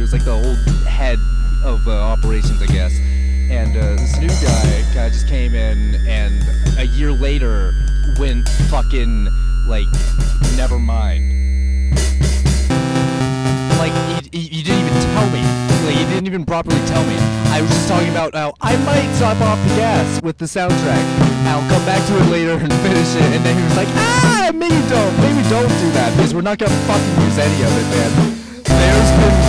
was like the old head of operations, I guess. And this new guy kind of just came in, and a year later went fucking like, never mind. Like, he didn't even tell me. Like, he didn't even properly tell me. I was just talking about how I might top off the gas with the soundtrack. I'll come back to it later and finish it. And then he was like, maybe don't do that, because we're not gonna fucking use any of it, man. There's been